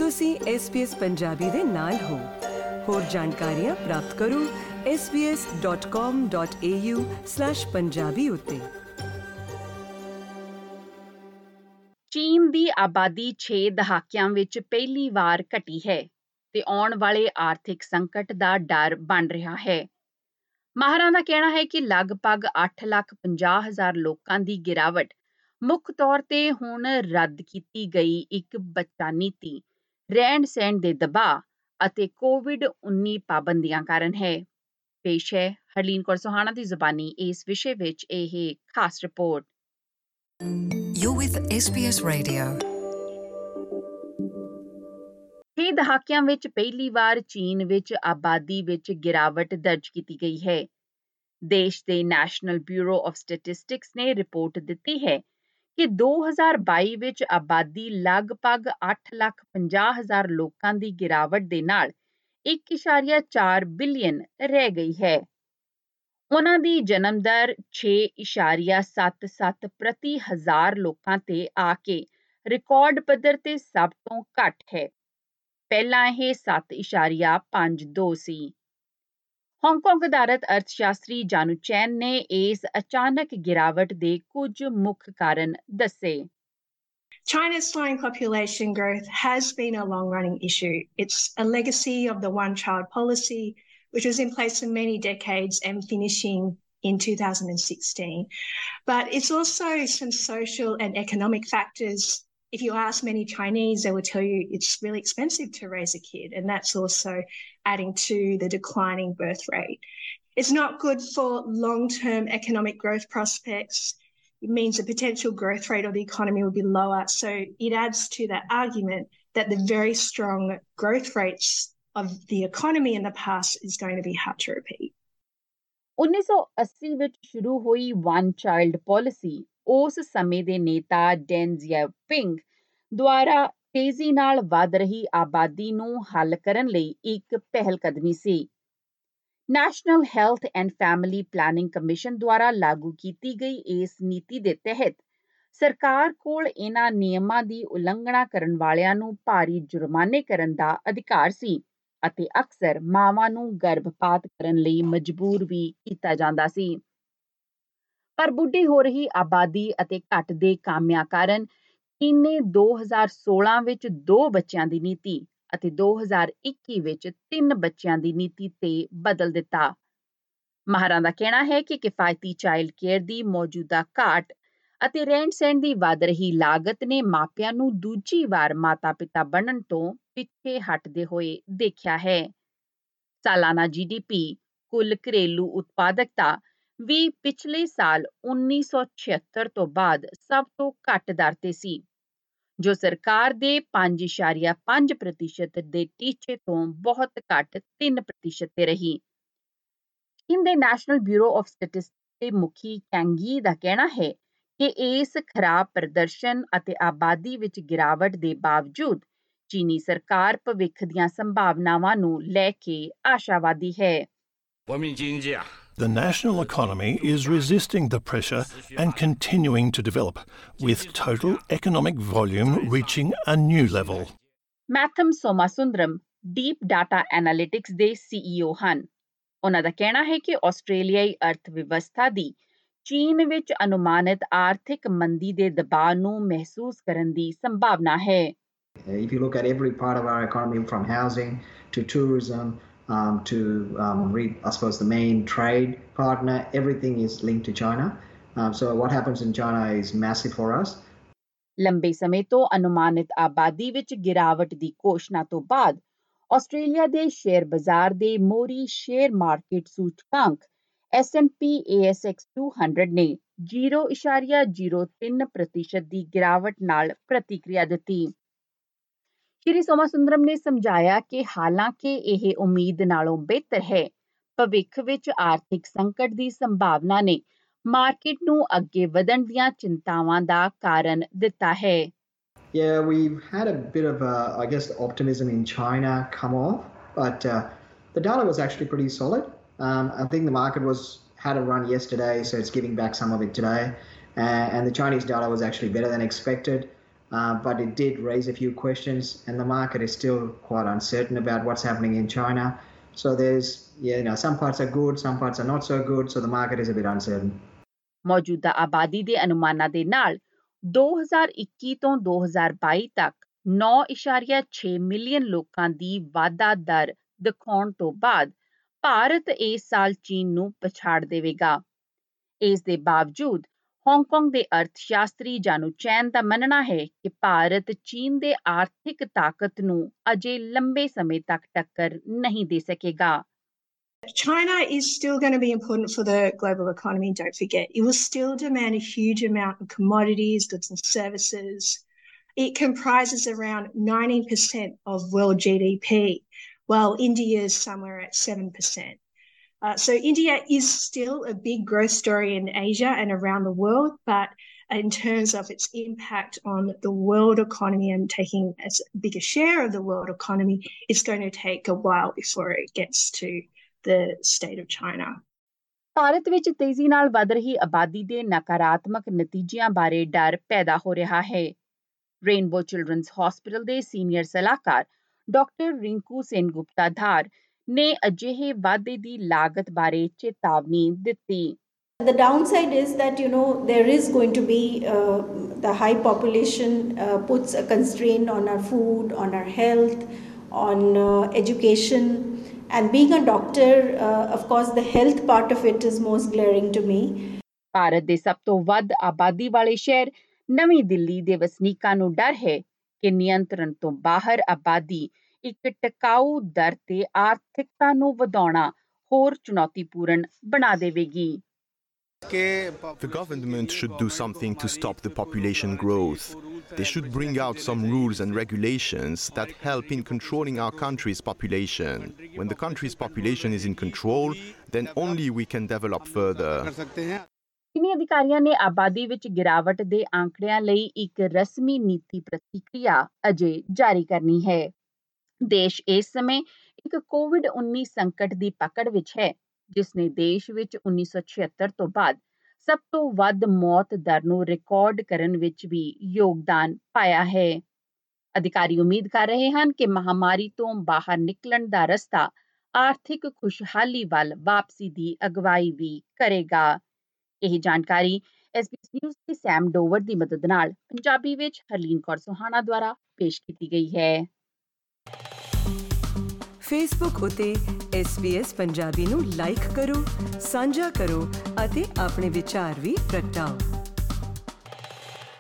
ਤੁਸੀਂ SBS ਪੰਜਾਬੀ ਦੇ ਨਾਲ ਹੋ। ਹੋਰ ਜਾਣਕਾਰੀਆਂ ਪ੍ਰਾਪਤ ਕਰੋ sbs.com.au/punjabi ਉੱਤੇ। ਚੀਨ ਦੀ ਆਬਾਦੀ 6 ਦਹਾਕਿਆਂ ਵਿੱਚ ਪਹਿਲੀ ਵਾਰ ਘਟੀ ਹੈ ਤੇ ਆਉਣ ਵਾਲੇ ਆਰਥਿਕ ਸੰਕਟ ਦਾ ਡਰ ਬਣ ਰਿਹਾ ਹੈ। ਮਾਹਰਾਂ ਦਾ ਕਹਿਣਾ ਹੈ ਕਿ ਲਗਭਗ 8,50,000 ਲੋਕਾਂ ਦੀ ਗਿਰਾਵਟ ਮੁੱਖ ਤੌਰ ਤੇ ਹੁਣ ਰੱਦ ਕੀਤੀ ਗਈ ਇੱਕ ਬੱਚਾ ਨੀਤੀ, ਰਹਿਣ-ਸਹਿਣ ਦੇ ਦਬਾਅ ਅਤੇ ਕੋਵਿਡ-19 ਪਾਬੰਦੀਆਂ ਕਾਰਨ ਹੈ। ਪੇਸ਼ ਹੈ ਹਰਲੀਨ ਕੌਰ ਸੋਹਾਣਾ ਦੀ ਜ਼ੁਬਾਨੀ ਇਸ ਵਿਸ਼ੇ ਵਿੱਚ ਇਹ ਖਾਸ report. You're with SBS Radio. 6 ਦਹਾਕਿਆਂ ਵਿੱਚ ਪਹਿਲੀ ਵਾਰ ਚੀਨ ਵਿੱਚ ਆਬਾਦੀ ਵਿੱਚ ਗਿਰਾਵਟ ਦਰਜ ਕੀਤੀ ਗਈ ਹੈ। ਦੇਸ਼ ਦੇ ਨੈਸ਼ਨਲ ਬਿਊਰੋ ਆਫ ਸਟੈਟਿਸਟਿਕਸ ਨੇ ਰਿਪੋਰਟ ਦਿੱਤੀ ਹੈ ਕਿ 2022 ਵਿੱਚ ਆਬਾਦੀ ਲਗਭਗ 8,50,000 ਲੋਕਾਂ ਦੀ ਗਿਰਾਵਟ ਦੇ ਨਾਲ 1.4 ਬਿਲੀਅਨ ਰਹਿ ਗਈ ਹੈ। ਉਹਨਾਂ ਦੀ ਜਨਮ ਦਰ 6.77 ਪ੍ਰਤੀ ਹਜ਼ਾਰ ਲੋਕਾਂ ਤੇ ਆ ਕੇ ਰਿਕਾਰਡ ਪੱਧਰ ਤੇ ਸਭ ਤੋਂ ਘੱਟ ਹੈ। ਪਹਿਲਾਂ ਇਹ 7.52 ਸੀ। ਹਾਂਗਕਾਂਗ ਆਧਾਰਿਤ ਅਰਥਸ਼ਾਸਤਰੀ ਜਾਨੂ ਚੈਨ ਨੇ ਇਸ ਅਚਾਨਕ ਗਿਰਾਵਟ ਦੇ ਕੁਝ ਮੁੱਖ ਕਾਰਨ ਦੱਸੇ। China's slowing population growth has been a long-running issue. It's a legacy of the one-child policy, which was in place for many decades and finishing in 2016. But it's also some social and economic factors. If you ask many Chinese, they will tell you it's really expensive to raise a kid, and that's also adding to the declining birth rate. It's not good for long-term economic growth prospects. It means the potential growth rate of the economy will be lower. So it adds to that argument that the very strong growth rates of the economy in the past is going to be hard to repeat. 1980 ਵਿੱਚ ਸ਼ੁਰੂ ਹੋਈ one child policy ਉਸ ਸਮੇਂ ਦੇ ਨੇਤਾ Dan Xiaoping ਦੁਆਰਾ ਤੇਜ਼ੀ ਨਾਲ ਵੱਧ ਰਹੀ ਆਬਾਦੀ ਨੂੰ ਹੱਲ ਕਰਨ ਲਈ ਇੱਕ ਪਹਿਲਕਦਮੀ ਸੀ। National Health and Family Planning Commission ਦੁਆਰਾ ਲਾਗੂ ਕੀਤੀ ਗਈ ਇਸ ਨੀਤੀ ਦੇ ਤਹਿਤ ਸਰਕਾਰ ਕੋਲ ਇਹਨਾਂ ਨਿਯਮਾਂ ਦੀ ਉਲੰਘਣਾ ਕਰਨ ਵਾਲਿਆਂ ਨੂੰ ਭਾਰੀ ਜੁਰਮਾਨੇ ਕਰਨ ਦਾ ਅਧਿਕਾਰ ਸੀ ਅਤੇ ਅਕਸਰ ਮਾਵਾਂ ਨੂੰ ਗਰਭਪਾਤ ਕਰਨ ਲਈ ਮਜਬੂਰ ਵੀ ਕੀਤਾ ਜਾਂਦਾ ਸੀ। ਪਰ ਬੁੱਢੀ ਹੋ ਰਹੀ ਆਬਾਦੀ ਅਤੇ ਘਟਦੇ ਕਾਮਿਆਂ ਕਾਰਨ ਚੀਨ ਨੇ 2016 ਵਿੱਚ 2 ਬੱਚਿਆਂ ਦੀ ਨੀਤੀ ਅਤੇ 2021 ਵਿੱਚ 3 ਬੱਚਿਆਂ ਦੀ ਨੀਤੀ ਤੇ ਬਦਲ ਦਿੱਤਾ। ਮਾਹਰਾਂ ਦਾ ਕਹਿਣਾ ਹੈ ਕਿ ਕਿਫਾਇਤੀ ਚਾਈਲਡ ਕੇਅਰ ਦੀ ਮੌਜੂਦਾ ਘਾਟ ਅਤੇ ਰਹਿਣ-ਸਹਿਣ ਦੀ ਵੱਧ ਰਹੀ ਲਾਗਤ ਨੇ ਮਾਪਿਆਂ ਨੂੰ ਦੂਜੀ ਵਾਰ ਮਾਤਾ-ਪਿਤਾ ਬਣਨ ਤੋਂ ਪਿੱਛੇ ਹਟਦੇ ਹੋਏ ਦੇਖਿਆ ਹੈ। ਸਾਲਾਨਾ GDP, ਕੁੱਲ ਘਰੇਲੂ ਉਤਪਾਦਕਤਾ ਵੀ ਪਿਛਲੇ ਸਾਲ 1976 ਤੋਂ ਬਾਅਦ ਸਭ ਤੋਂ ਘੱਟ ਦਰ ਤੇ ਸੀ, ਜੋ ਸਰਕਾਰ ਦੇ 5.5% ਦੇ ਟੀਚੇ ਤੋਂ ਬਹੁਤ ਘੱਟ 3% ਤੇ ਰਹੀ। ਚੀਨ ਦੇ ਨੈਸ਼ਨਲ ਬਿਊਰੋ ਆਫ ਸਟੈਟਿਸਟਿਕਸ ਦੇ ਮੁਖੀ ਕੈਂਗ ਯੀ ਦਾ ਕਹਿਣਾ ਹੈ ਕਿ ਇਸ ਖਰਾਬ ਪ੍ਰਦਰਸ਼ਨ ਅਤੇ ਆਬਾਦੀ ਵਿੱਚ ਗਿਰਾਵਟ ਦੇ ਬਾਵਜੂਦ ਚੀਨੀ ਸਰਕਾਰ ਭਵਿੱਖ ਦੀਆਂ ਸੰਭਾਵਨਾਵਾਂ ਨੂੰ ਲੈ ਕੇ ਆਸ਼ਾਵਾਦੀ ਹੈ। The national economy is resisting the pressure and continuing to develop, with total economic volume reaching a new level. ਮੈਥਮ ਸੋਮਾਸੁੰਦਰਮ ਡੀਪ ਡਾਟਾ ਐਨਾਲਿਟਿਕਸ ਦੇ CEO ਹਨ। ਉਹਨਾਂ ਦਾ ਕਹਿਣਾ ਹੈ ਕਿ ਆਸਟ੍ਰੇਲੀਆਈ ਅਰਥ ਵਿਵਸਥਾ ਦੀ ਚੀਨ ਵਿੱਚ ਅਨੁਮਾਨਿਤ ਆਰਥਿਕ ਮੰਦੀ ਦੇ ਦਬਾਅ ਨੂੰ ਮਹਿਸੂਸ ਕਰਨ ਦੀ ਸੰਭਾਵਨਾ ਹੈ। If you look at every part of our economy, from housing to tourism to I suppose the main trade partner, everything is linked to China. So what happens in China is massive for us. ਲੰਬੇ ਸਮੇਂ ਤੋਂ ਅਨੁਮਾਨਿਤ ਆਬਾਦੀ ਵਿੱਚ ਗਿਰਾਵਟ ਦੀ ਘੋਸ਼ਣਾ ਤੋਂ ਬਾਅਦ ਆਸਟ੍ਰੇਲੀਆ ਦੇ ਸ਼ੇਅਰ ਬਾਜ਼ਾਰ ਦੇ ਮੋਹਰੀ ਸ਼ੇਅਰ ਮਾਰਕੀਟ ਸੂਚਕਾਂਕ S&P ASX 200 ਨੇ 0.03% ਦੀ ਗਿਰਾਵਟ ਨਾਲ ਪ੍ਰਤੀਕਿਰਿਆ ਦਿੱਤੀ। ਸ਼੍ਰੀ ਸੋਮਾਸੁੰਦਰਮ ਨੇ ਸਮਝਾਇਆ ਕਿ ਹਾਲਾਂਕਿ ਇਹ ਉਮੀਦ ਨਾਲੋਂ ਬਿਹਤਰ ਹੈ, ਭਵਿੱਖ ਵਿੱਚ ਆਰਥਿਕ ਸੰਕਟ ਦੀ ਸੰਭਾਵਨਾ ਨੇ ਮਾਰਕੀਟ ਨੂੰ ਅੱਗੇ ਵਧਣ ਦੀਆਂ ਚਿੰਤਾਵਾਂ ਦਾ ਕਾਰਨ ਦਿੱਤਾ ਹੈ। Yeah, we've had a bit of, I guess, optimism in China come off, but the data was actually pretty solid. I think the market had a run yesterday, so it's giving back some of it today. And the Chinese data was actually better than expected. but it did raise a few questions, and the market is still quite uncertain about what's happening in China. So there's, some parts are good, some parts are not so good, so the market is a bit uncertain. ਮੌਜੂਦਾ ਆਬਾਦੀ ਦੇ ਅਨੁਮਾਨਾਂ ਦੇ ਨਾਲ 2021 ਤੋਂ 2022 ਤੱਕ 9.6 million ਲੋਕਾਂ ਦੀ ਵਾਧਾ ਦਰ ਦਿਖਾਉਣ ਤੋਂ ਬਾਅਦ ਭਾਰਤ ਇਸ ਸਾਲ ਚੀਨ ਨੂੰ ਪਛਾੜ ਦੇਵੇਗਾ। ਇਸ ਦੇ ਬਾਵਜੂਦ ਹਾਂਗਕਾਂਗ ਦੇ ਅਰਥਸ਼ਾਸਤਰੀ ਜਾਨੂ ਚੈਨ ਦਾ ਮੰਨਣਾ ਹੈ ਕਿ ਭਾਰਤ ਚੀਨ ਦੇ ਆਰਥਿਕ ਤਾਕਤ ਨੂੰ ਅਜੇ ਲੰਬੇ ਸਮੇਂ ਤੱਕ ਟੱਕਰ ਨਹੀਂ ਦੇ ਸਕੇਗਾ। China is still going to be important for the global economy, don't forget. It will still demand a huge amount of commodities, goods and services. It comprises around 90% of world GDP, while India is somewhere at 7%. So India is still a big growth story in Asia and around the world, but in terms of its impact on the world economy and taking a bigger share of the world economy, it's going to take a while before it gets to the state of China. Bharat ਵਿੱਚ ਤੇਜ਼ੀ ਨਾਲ ਵਧ ਰਹੀ ਆਬਾਦੀ ਦੇ ਨਕਾਰਾਤਮਕ ਨਤੀਜਿਆਂ ਬਾਰੇ ਡਰ ਪੈਦਾ ਹੋ ਰਿਹਾ ਹੈ। ਰੇਨਬੋ ਚਿਲਡਰਨਜ਼ ਹਸਪੀਟਲ ਦੇ ਸੀਨੀਅਰ ਸਲਾਹਕਾਰ ਡਾਕਟਰ ਰਿੰਕੂ ਸੇਨਗੁਪਤਾ ਧਾਰ ਨੇ ਅਜਿਹੇ ਵਾਧੇ ਦੀ ਲਾਗਤ ਬਾਰੇ ਚੇਤਾਵਨੀ ਦਿੱਤੀ। The downside is that, there is going to be the high population puts a constraint on our food, on our health, on education. And being a doctor, of course, the health part of it is most glaring to me. Bharat ਦੇ ਸਭ ਤੋਂ ਵੱਧ ਆਬਾਦੀ ਵਾਲੇ ਸ਼ਹਿਰ ਨਵੀਂ ਦਿੱਲੀ ਦੇ ਵਸਨੀਕਾਂ ਨੂੰ ਡਰ ਹੈ ਕਿ ਨਿਯੰਤਰਣ ਤੋਂ ਬਾਹਰ ਆਬਾਦੀ ਇੱਕ ਟਿਕਾਊ ਦਰ ਤੇ ਆਰਥਿਕਤਾ ਨੂੰ ਵਧਾਉਣਾ ਹੋਰ ਚੁਣੌਤੀਪੂਰਨ ਬਣਾ ਦੇਵੇਗੀ। The government should do something to stop the population growth. They should bring out some rules and regulations that help in controlling our country's population. When the country's population is in control, then only we can develop further. ਚੀਨੀ ਅਧਿਕਾਰੀਆਂ ਨੇ ਆਬਾਦੀ ਵਿੱਚ ਗਿਰਾਵਟ ਦੇ ਆંકੜਿਆਂ ਲਈ ਇੱਕ ਰਸਮੀ ਨੀਤੀ ਪ੍ਰਤੀਕਿਰਿਆ ਅਜੇ ਜਾਰੀ ਕਰਨੀ ਹੈ। ਦੇਸ਼ ਇਸ ਸਮੇਂ ਇੱਕ ਕੋਵਿਡ-19 ਸੰਕਟ ਦੀ ਪਕੜ ਵਿੱਚ ਹੈ, ਜਿਸ ਨੇ ਦੇਸ਼ ਵਿੱਚ 1976 ਤੋਂ ਬਾਅਦ ਸਭ ਤੋਂ ਵੱਧ ਮੌਤ ਦਰ ਨੂੰ ਰਿਕਾਰਡ ਕਰਨ ਵਿੱਚ ਵੀ ਯੋਗਦਾਨ ਪਾਇਆ ਹੈ। ਅਧਿਕਾਰੀ ਉਮੀਦ ਕਰ ਰਹੇ ਹਨ ਕਿ ਮਹਾਮਾਰੀ ਤੋਂ ਬਾਹਰ ਨਿਕਲਣ ਦਾ ਰਸਤਾ ਆਰਥਿਕ ਖੁਸ਼ਹਾਲੀ ਵੱਲ ਵਾਪਸੀ ਦੀ ਅਗਵਾਈ ਵੀ ਕਰੇਗਾ। ਇਹ ਜਾਣਕਾਰੀ SBS ਨਿਊਜ਼ ਦੇ ਸੈਮ ਡੋਵਰ ਦੀ ਮਦਦ ਨਾਲ ਪੰਜਾਬੀ ਵਿੱਚ ਹਰਲੀਨ ਕੌਰ ਸੁਹਾਣਾ ਦੁਆਰਾ ਪੇਸ਼ ਕੀਤੀ ਗਈ ਹੈ। ਫੇਸਬੁੱਕ ਉਤੇ SBS ਪੰਜਾਬੀ ਨੂੰ ਲਾਈਕ ਕਰੋ, ਸਾਂਝਾ ਕਰੋ ਅਤੇ ਆਪਣੇ ਵਿਚਾਰ ਵੀ ਪ੍ਰਗਟਾਓ।